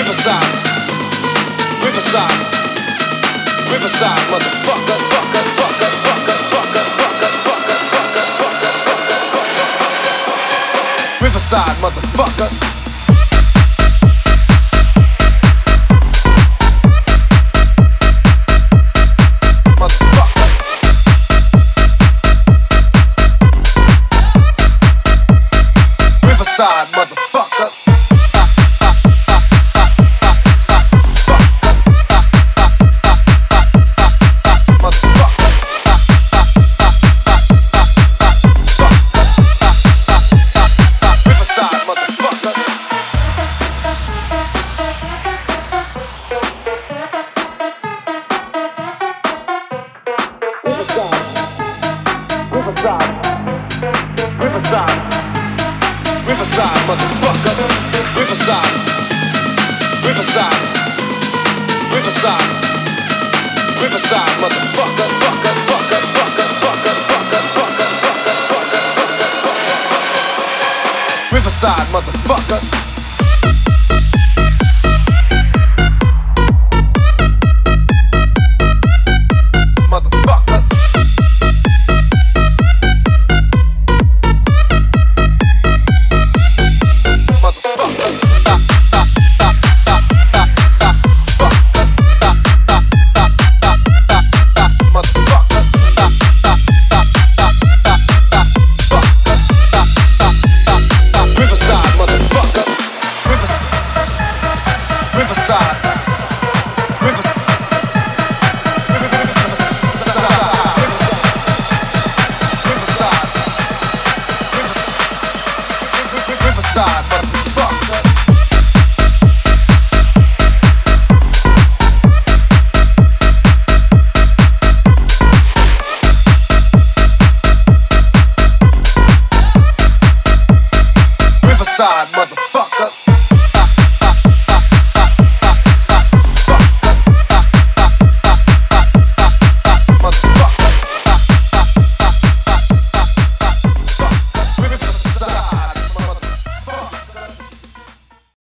Riverside, Riverside, Riverside, motherfucker, fucker, fucker, fucker, fucker, fucker, fucker, fucker, fucker, fucker, fucker. Riverside, motherfucker. Motherfucker. Riverside, motherfucker. Riverside, Riverside, Riverside, Riverside, motherfucker. Fucker, fucker, fucker, fucker, fucker, fucker, fucker, fucker, fucker, fucker. Riverside, motherfucker.